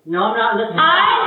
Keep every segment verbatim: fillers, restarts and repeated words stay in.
No, I'm not listening.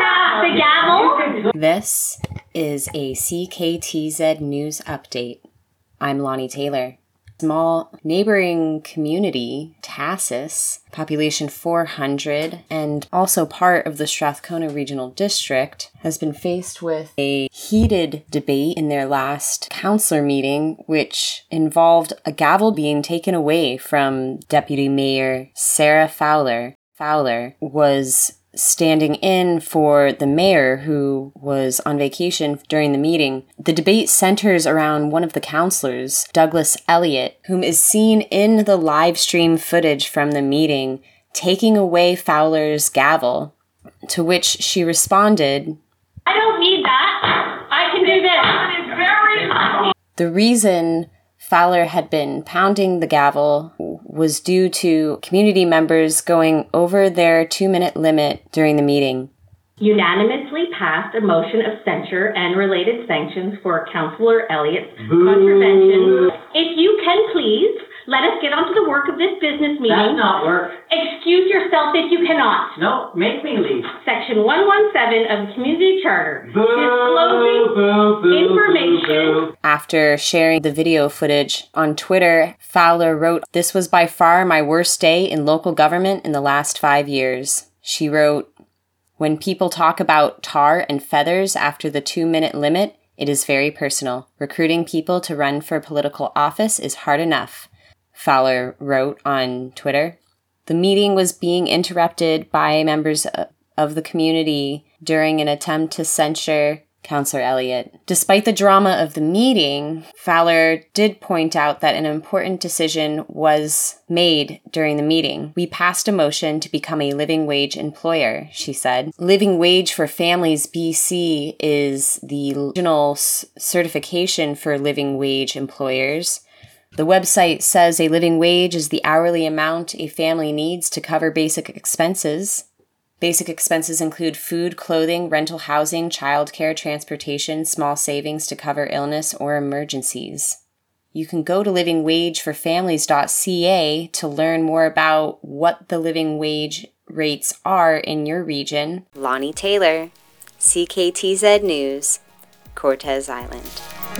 I have the gavel. This is a C K T Z News Update. I'm Lonnie Taylor. Small neighboring community, Tassus, population four hundred, and also part of the Strathcona Regional District, has been faced with a heated debate in their last councillor meeting, which involved a gavel being taken away from Deputy Mayor Sarah Fowler. Fowler was standing in for the mayor who was on vacation during the meeting. The debate centers around one of the councillors, Douglas Elliott, whom is seen in the live stream footage from the meeting, taking away Fowler's gavel, to which she responded, I don't need that. I can do this. It's very... The reason Fowler had been pounding the gavel was due to community members going over their two-minute limit during the meeting. Unanimously passed a motion of censure and related sanctions for Councillor Elliott's contravention. If you can please, let us get on to the work of this business meeting. That's not work. Excuse yourself if you cannot. No, make me leave. Section one seventeen of the Community Charter. Boo, Disclosing boo, boo, information. boo, boo. After sharing the video footage on Twitter, Fowler wrote, "This was by far my worst day in local government in the last five years. She wrote, "When people talk about tar and feathers after the two-minute limit, it is very personal. Recruiting people to run for political office is hard enough," Fowler wrote on Twitter. The meeting was being interrupted by members of the community during an attempt to censure Councillor Elliott. Despite the drama of the meeting, Fowler did point out that an important decision was made during the meeting. "We passed a motion to become a living wage employer," she said. Living Wage for Families B C is the regional s- certification for living wage employers. The website says a living wage is the hourly amount a family needs to cover basic expenses. Basic expenses include food, clothing, rental housing, childcare, transportation, small savings to cover illness or emergencies. You can go to living wage for families dot c a to learn more about what the living wage rates are in your region. Lonnie Taylor, C K T Z News, Cortez Island.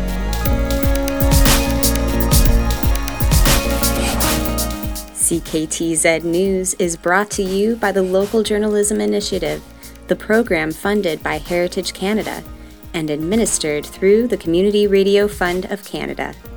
C K T Z News is brought to you by the Local Journalism Initiative, the program funded by Heritage Canada and administered through the Community Radio Fund of Canada.